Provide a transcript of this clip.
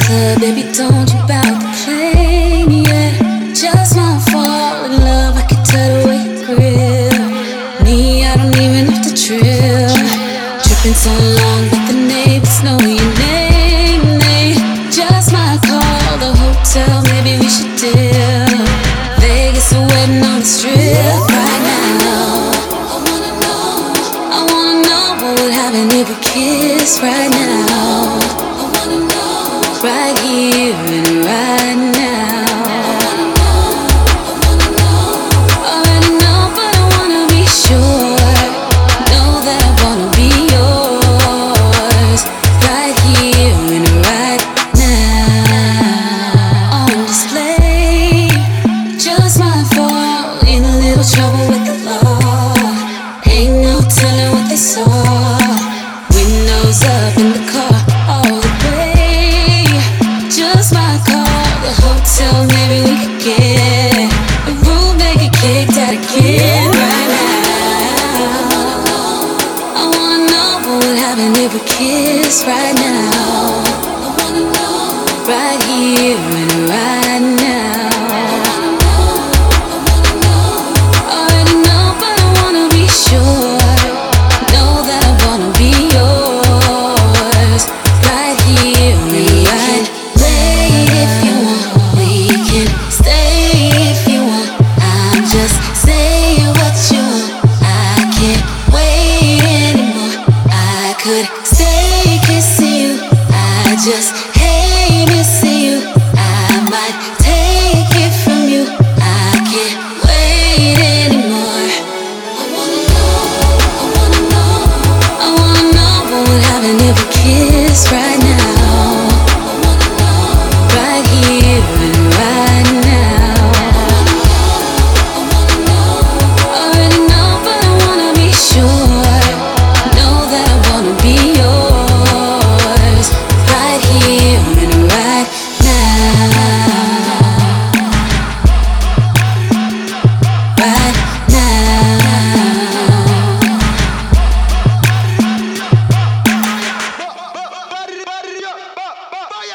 club, baby, don't you bout the plane, yeah. Just my fall in love, I can tell the way you grill me, I don't even have to trill. Tripping so long that the neighbors know your name. They just might call the hotel, maybe we should deal. Vegas, a wedding on the strip right now. I wanna know what would happen if we kiss right now. Right here and right now. Already know, but I wanna be sure. Know that I wanna be yours. Right here and right now. On display, just my fault. In a little trouble with the law. Ain't no telling what they saw. Windows up in the car all the way. Just my call, the hotel, maybe we could get a room, make it kicked out again right now. I wanna know what would happen if we kiss right now. Right here and right now. Already know, but I wanna be sure. Know that I wanna be yours. Right here and right now. If you want, we can stay if you want. I'm just saying what you want. I can't wait anymore. I could stay kissing you. I just